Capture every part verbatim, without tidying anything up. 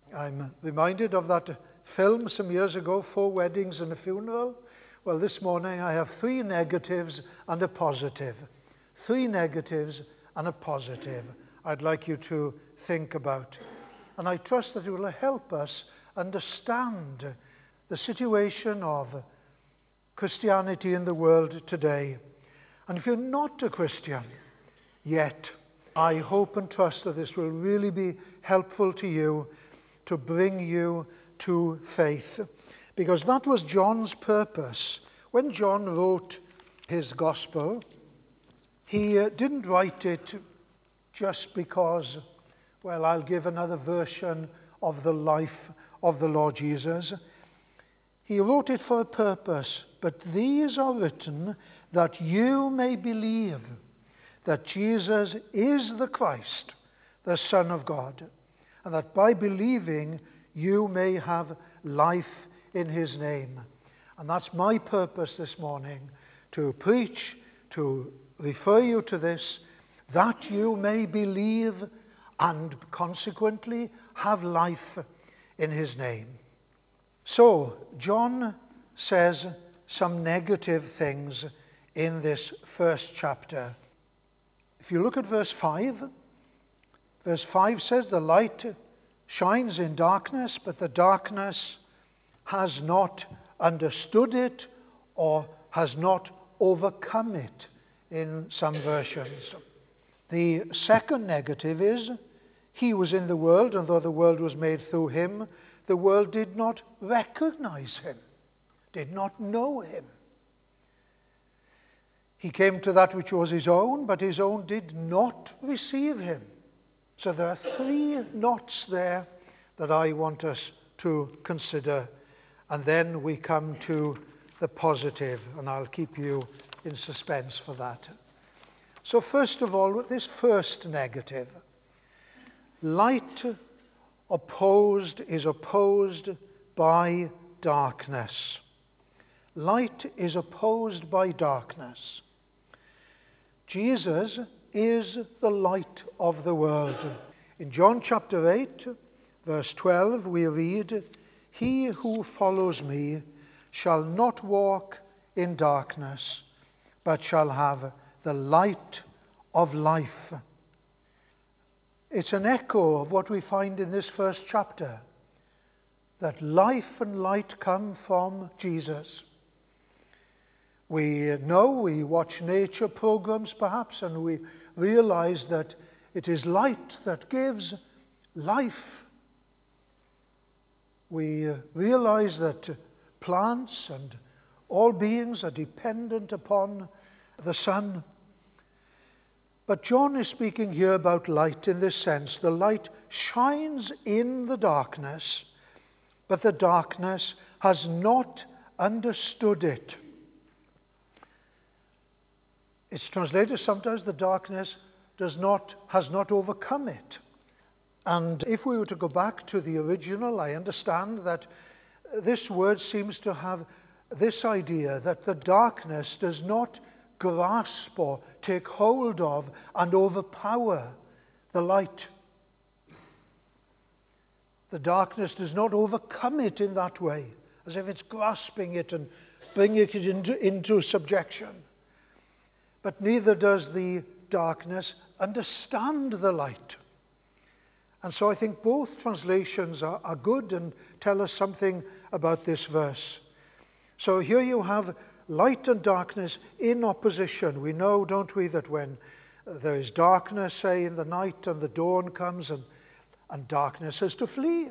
I'm reminded of that film some years ago, Four Weddings and a Funeral. Well, this morning I have three negatives and a positive. Three negatives and a positive I'd like you to think about. And I trust that it will help us understand the situation of Christianity in the world today. And if you're not a Christian yet, I hope and trust that this will really be helpful to you to bring you to faith. Because that was John's purpose. When John wrote his gospel, he uh, didn't write it just because, well, I'll give another version of the life of the Lord Jesus. He wrote it for a purpose. But these are written that you may believe that Jesus is the Christ, the Son of God, and that by believing you may have life in his name. And that's my purpose this morning, to preach, to refer you to this, that you may believe and consequently have life in his name. So, John says some negative things in this first chapter. If you look at verse five, verse five says, the light shines in darkness, but the darkness has not understood it or has not overcome it in some versions. The second negative is, he was in the world, and though the world was made through him, the world did not recognize him, did not know him. He came to that which was his own, but his own did not receive him. So there are three knots there that I want us to consider. And then we come to the positive, and I'll keep you in suspense for that. So first of all, this first negative. Light opposed is opposed by darkness. Light is opposed by darkness. Jesus is the light of the world. In John chapter eight, verse twelve, we read, he who follows me shall not walk in darkness, but shall have the light of life. It's an echo of what we find in this first chapter, that life and light come from Jesus. We know, we watch nature programs perhaps, and we realize that it is light that gives life. We realize that plants and all beings are dependent upon the sun. But John is speaking here about light in this sense. The light shines in the darkness, but the darkness has not understood it. It's translated sometimes, the darkness does not, has not overcome it. And if we were to go back to the original, I understand that this word seems to have this idea that the darkness does not grasp or take hold of and overpower the light. The darkness does not overcome it in that way, as if it's grasping it and bringing it into, into subjection. But neither does the darkness understand the light. And so I think both translations are, are good and tell us something about this verse. So here you have light and darkness in opposition. We know, don't we, that when there is darkness, say, in the night and the dawn comes, and, and darkness has to flee.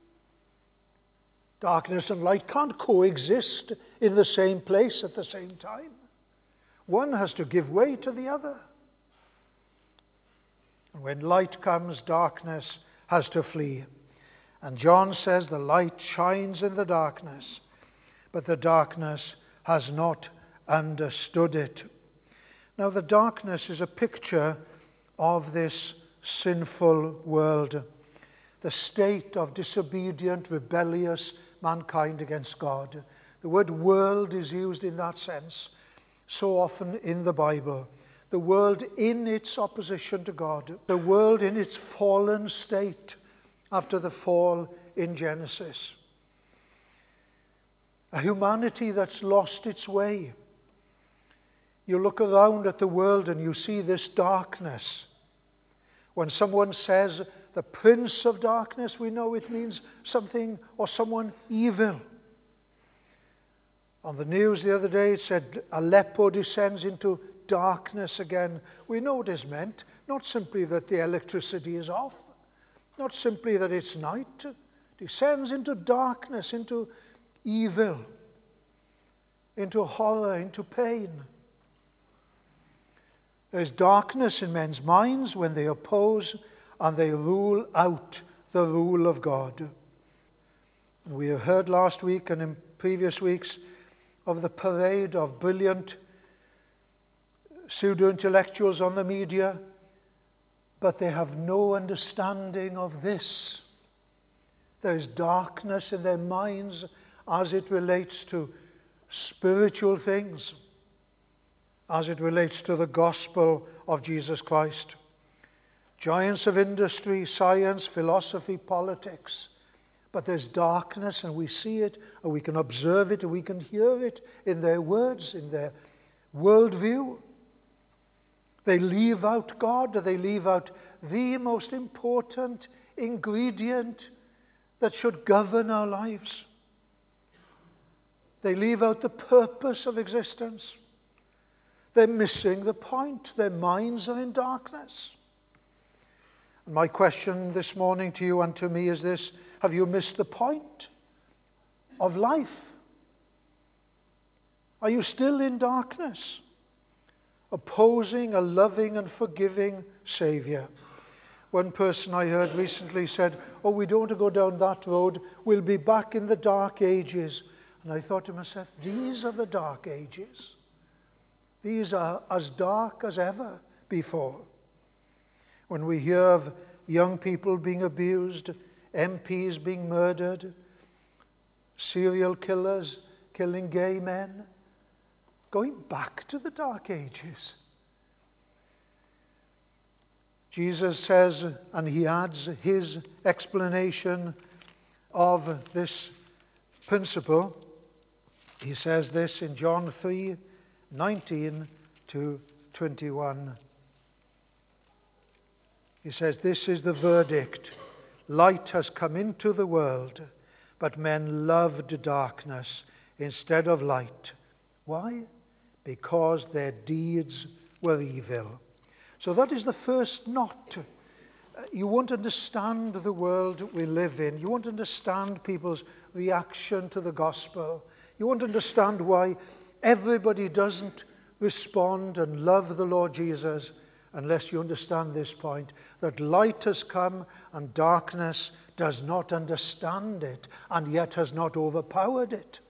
Darkness and light can't coexist in the same place at the same time. One has to give way to the other. And when light comes, darkness has to flee. And John says the light shines in the darkness, but the darkness has not understood it. Now, the darkness is a picture of this sinful world, the state of disobedient, rebellious mankind against God. The word world is used in that sense so often in the Bible. The world in its opposition to God, the world in its fallen state after the fall in Genesis. A humanity that's lost its way. You look around at the world and you see this darkness. When someone says the prince of darkness, we know it means something or someone evil. On the news the other day it said Aleppo descends into darkness again. We know what is meant. Not simply that the electricity is off. Not simply that it's night. It descends into darkness, into evil, into horror, into pain. There's darkness in men's minds when they oppose and they rule out the rule of God. And we heard last week and in previous weeks of the parade of brilliant pseudo-intellectuals on the media, but they have no understanding of this. There is darkness in their minds as it relates to spiritual things, as it relates to the gospel of Jesus Christ. Giants of industry, science, philosophy, politics. But there's darkness, and we see it, and we can observe it, and we can hear it in their words, in their worldview. They leave out God, they leave out the most important ingredient that should govern our lives. They leave out the purpose of existence. They're missing the point. Their minds are in darkness. And my question this morning to you and to me is this: have you missed the point of life? Are you still in darkness, opposing a loving and forgiving Savior? One person I heard recently said, oh, we don't want to go down that road. We'll be back in the dark ages. And I thought to myself, these are the dark ages. These are as dark as ever before. When we hear of young people being abused, M Ps being murdered, serial killers killing gay men, going back to the dark ages. Jesus says, and he adds his explanation of this principle. He says this in John three, nineteen to twenty-one. He says, this is the verdict. Light has come into the world, but men loved darkness instead of light. Why? Because their deeds were evil. So that is the first knot. You won't understand the world we live in. You won't understand people's reaction to the gospel. You won't understand why everybody doesn't respond and love the Lord Jesus unless you understand this point, that light has come and darkness does not understand it and yet has not overpowered it.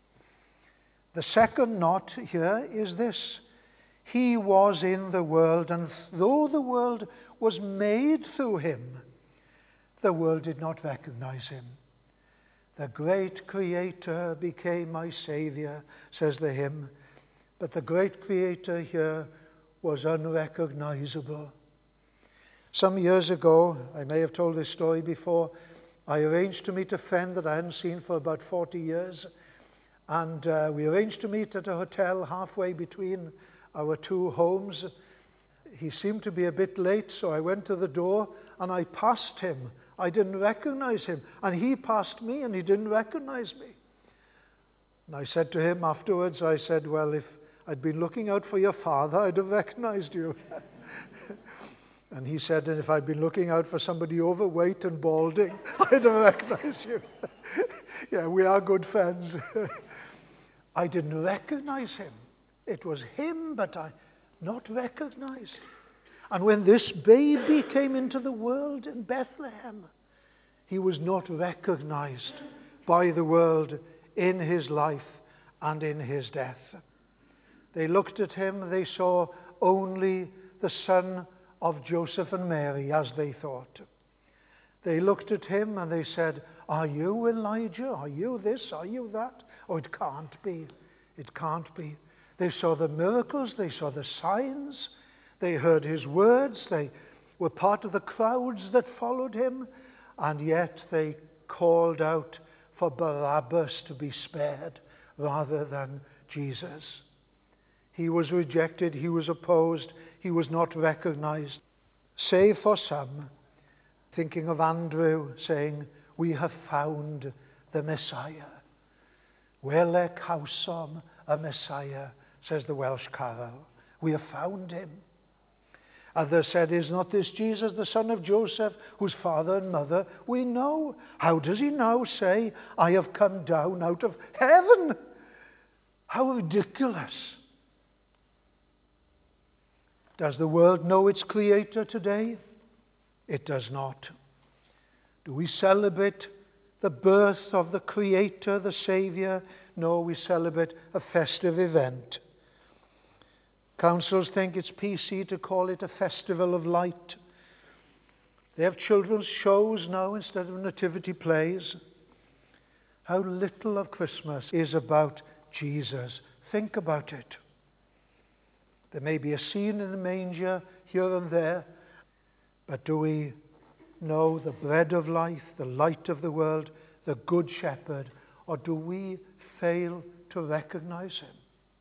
The second knot here is this: he was in the world, and though the world was made through him, the world did not recognize him. The great Creator became my Savior, says the hymn, but the great Creator here was unrecognizable. Some years ago, I may have told this story before, I arranged to meet a friend that I hadn't seen for about forty years, and uh, we arranged to meet at a hotel halfway between our two homes. He seemed to be a bit late, so I went to the door and I passed him. I didn't recognize him, and he passed me and he didn't recognize me. And I said to him afterwards, I said, well, if I'd been looking out for your father, I'd have recognized you. And he said, and if I'd been looking out for somebody overweight and balding, I'd have recognized you. Yeah, we are good friends. I didn't recognize him. It was him, but I not recognized. And when this baby came into the world in Bethlehem, he was not recognized by the world in his life and in his death. They looked at him, they saw only the son of Joseph and Mary, as they thought. They looked at him and they said, are you Elijah? Are you this? Are you that? Oh, it can't be. It can't be. They saw the miracles, they saw the signs, they heard his words, they were part of the crowds that followed him, and yet they called out for Barabbas to be spared rather than Jesus. He was rejected, he was opposed, he was not recognized, save for some, thinking of Andrew saying, "We have found the Messiah." Wele cawsom a Messiah, says the Welsh carol. We have found him. Others said, "Is not this Jesus, the son of Joseph, whose father and mother we know? How does he now say, 'I have come down out of heaven'?" How ridiculous. Does the world know its creator today? It does not. Do we celebrate the birth of the Creator, the Savior? No, we celebrate a festive event. Councils think it's P C to call it a festival of light. They have children's shows now instead of nativity plays. How little of Christmas is about Jesus. Think about it. There may be a scene in the manger here and there, but do we know the bread of life, the light of the world, the good shepherd, or do we fail to recognize him?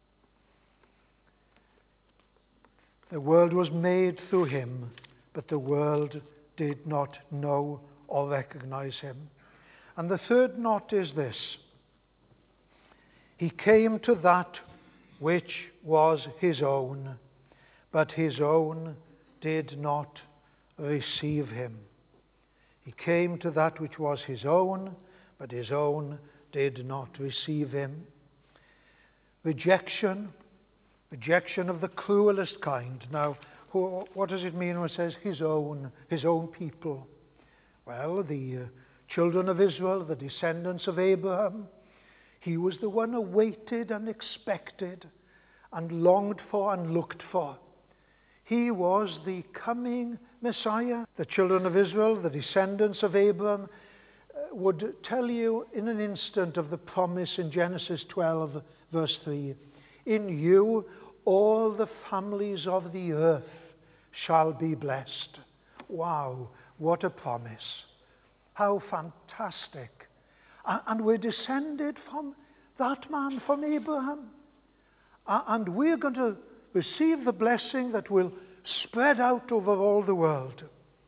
The world was made through him, but the world did not know or recognize him. And the third knot is this: he came to that which was his own, but his own did not receive him. He came to that which was his own, but his own did not receive him. Rejection, rejection of the cruelest kind. Now, who, what does it mean when it says his own, his own people? Well, the uh, children of Israel, the descendants of Abraham, he was the one awaited and expected and longed for and looked for. He was the coming Messiah. The children of Israel, the descendants of Abraham, would tell you in an instant of the promise in Genesis twelve, verse three. In you all the families of the earth shall be blessed. Wow, what a promise. How fantastic. And we're descended from that man, from Abraham. And we're going to receive the blessing that will spread out over all the world.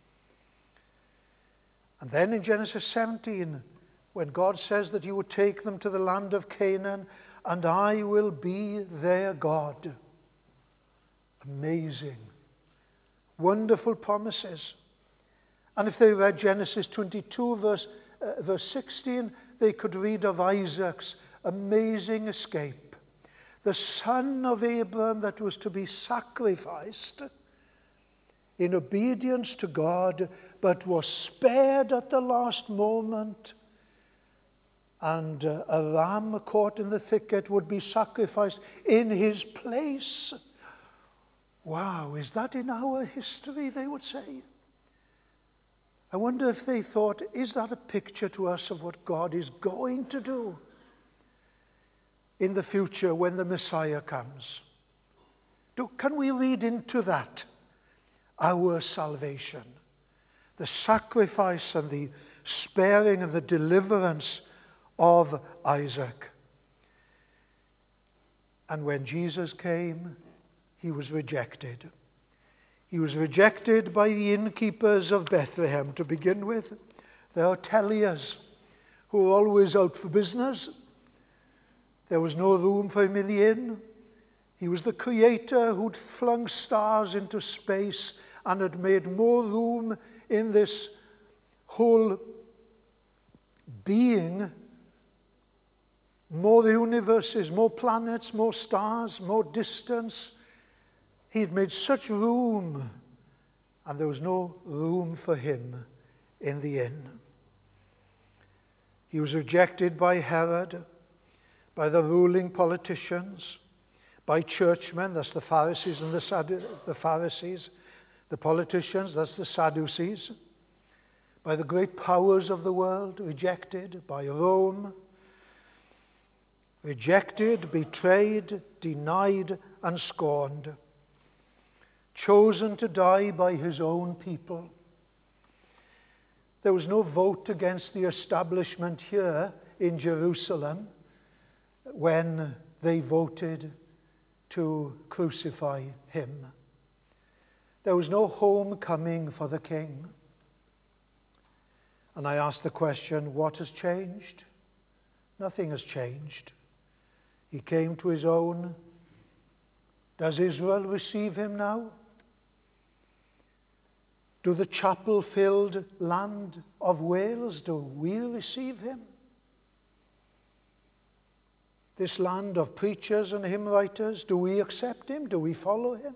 And then in Genesis seventeen, when God says that he would take them to the land of Canaan, and I will be their God. Amazing. Wonderful promises. And if they read Genesis twenty-two, verse, uh, verse sixteen, they could read of Isaac's amazing escape. The son of Abraham that was to be sacrificed in obedience to God, but was spared at the last moment. And uh, a ram caught in the thicket would be sacrificed in his place. Wow, is that in our history, they would say? I wonder if they thought, is that a picture to us of what God is going to do in the future when the Messiah comes? Do, can we read into that our salvation? The sacrifice and the sparing and the deliverance of Isaac. And when Jesus came, he was rejected. He was rejected by the innkeepers of Bethlehem to begin with. The hoteliers who were always out for business. There was no room for him in the inn. He was the creator who'd flung stars into space and had made more room in this whole being, more universes, more planets, more stars, more distance. He'd made such room, and there was no room for him in the inn. He was rejected by Herod, by the ruling politicians, by churchmen, that's the Pharisees and the Saddu- the Pharisees, the politicians, that's the Sadducees, by the great powers of the world, rejected by Rome, rejected, betrayed, denied, and scorned, chosen to die by his own people. There was no vote against the establishment here in Jerusalem when they voted to crucify him. There was no homecoming for the king. And I ask the question, what has changed? Nothing has changed. He came to his own. Does Israel receive him now? Do the chapel-filled land of Wales, do we receive him? This land of preachers and hymn writers, do we accept him? Do we follow him?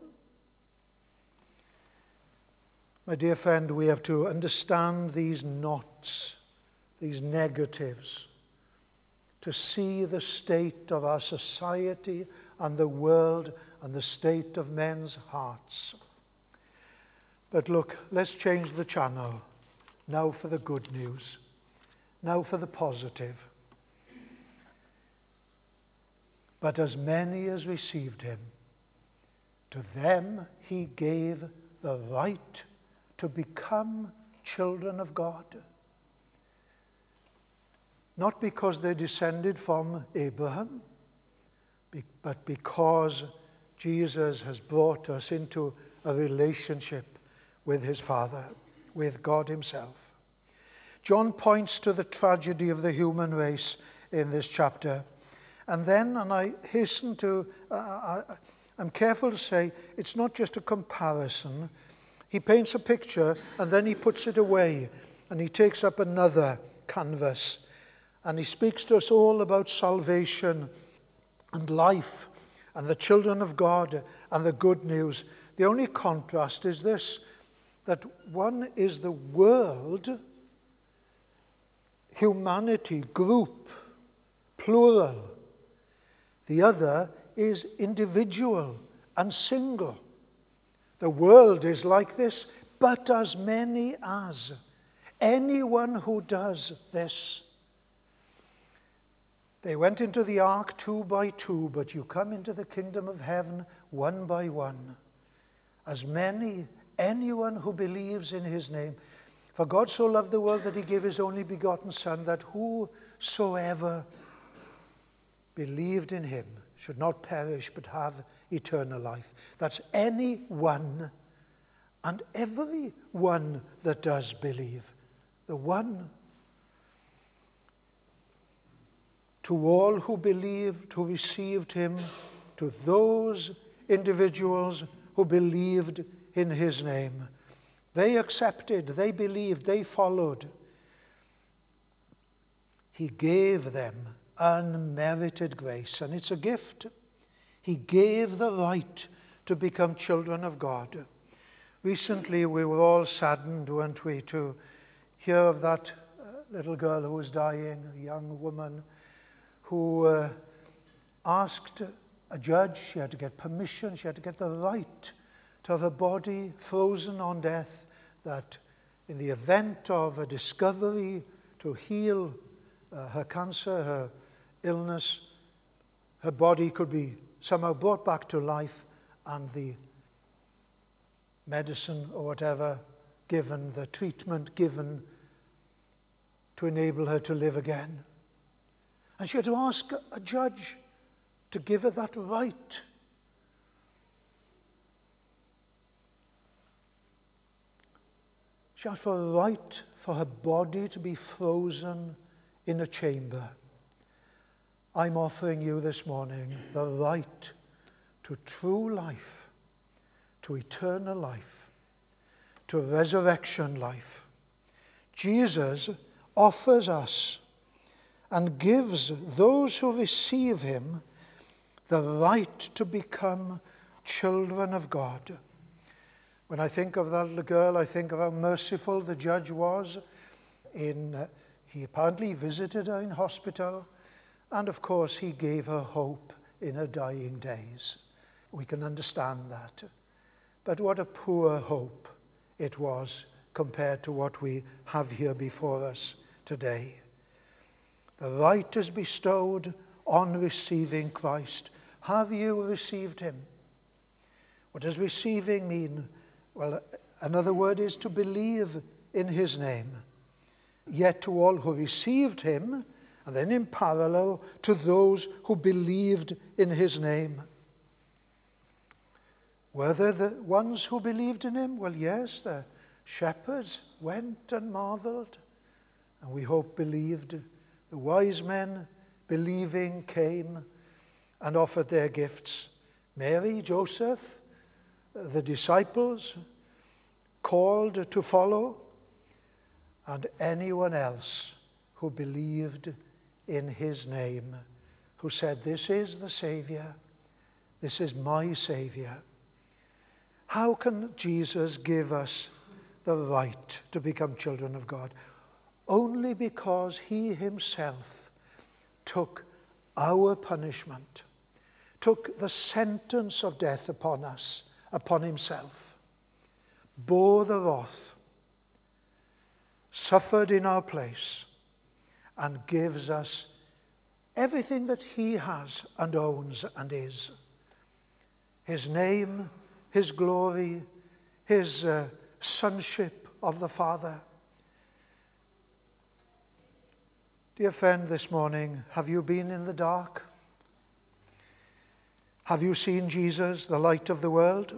My dear friend, we have to understand these knots, these negatives, to see the state of our society and the world and the state of men's hearts. But look, let's change the channel. Now for the good news. Now for the positive. But as many as received him, to them he gave the right to become children of God. Not because they descended from Abraham, but because Jesus has brought us into a relationship with his Father, with God himself. John points to the tragedy of the human race in this chapter. And then, and I hasten to, uh, I, I'm careful to say, it's not just a comparison. He paints a picture and then he puts it away and he takes up another canvas and he speaks to us all about salvation and life and the children of God and the good news. The only contrast is this, that one is the world, humanity, group, plural. The other is individual and single. The world is like this, but as many as. Anyone who does this. They went into the ark two by two, but you come into the kingdom of heaven one by one. As many, anyone who believes in his name. For God so loved the world that he gave his only begotten Son, that whosoever believed in him should not perish but have eternal life. That's anyone and everyone that does believe. The one. To all who believed, who received him, to those individuals who believed in his name. They accepted, they believed, they followed. He gave them unmerited grace, and it's a gift. He gave the right to become children of God. Recently, we were all saddened, weren't we, to hear of that uh, little girl who was dying, a young woman who uh, asked a judge, she had to get permission, she had to get the right to have her body frozen on death, that in the event of a discovery to heal uh, her cancer, her illness, her body could be somehow brought back to life and the medicine or whatever given, the treatment given to enable her to live again. And she had to ask a judge to give her that right. She asked for a right for her body to be frozen in a chamber. I'm offering you this morning the right to true life, to eternal life, to resurrection life. Jesus offers us and gives those who receive him the right to become children of God. When I think of that little girl, I think of how merciful the judge was. In, uh, he apparently visited her in hospital, and of course he gave her hope in her dying days. We can understand that. But what a poor hope it was compared to what we have here before us today. The right is bestowed on receiving Christ. Have you received him? What does receiving mean? Well, another word is to believe in his name. yet to all who received him, and then in parallel to those who believed in his name. Were there the ones who believed in him? Well, yes, the shepherds went and marveled, and we hope believed. The wise men, believing, came and offered their gifts. Mary, Joseph, the disciples called to follow, and anyone else who believed in his name, who said, "This is the Savior, this is my Savior." How can Jesus give us the right to become children of God? Only because he himself took our punishment, took the sentence of death upon us, upon himself, bore the wrath, suffered in our place, and gives us everything that he has and owns and is. His name, his glory, his uh, sonship of the Father. Dear friend, this morning, have you been in the dark? Have you seen Jesus, the light of the world?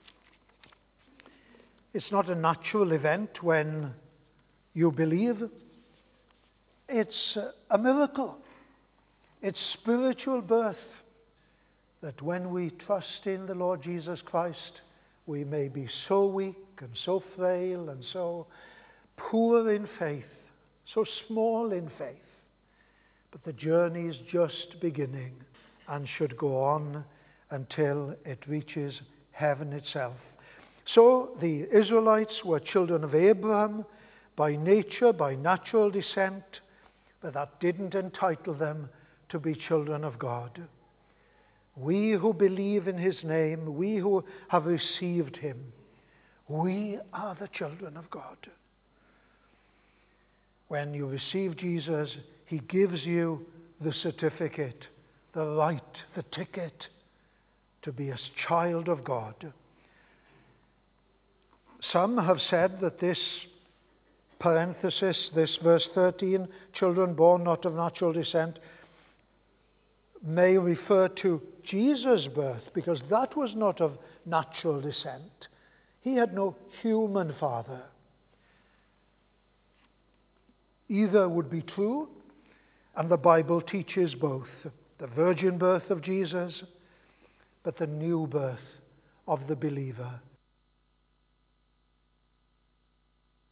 It's not a natural event when you believe. It's a miracle. It's spiritual birth, that when we trust in the Lord Jesus Christ, we may be so weak and so frail and so poor in faith, so small in faith. But the journey is just beginning and should go on until it reaches heaven itself. So the Israelites were children of Abraham by nature, by natural descent, but that didn't entitle them to be children of God. We who believe in his name, we who have received him, we are the children of God. When you receive Jesus, he gives you the certificate, the right, the ticket to be a child of God. Some have said that this parenthesis, this verse thirteen, children born not of natural descent, may refer to Jesus' birth, because that was not of natural descent. He had no human father. Either would be true, and the Bible teaches both. The virgin birth of Jesus, but the new birth of the believer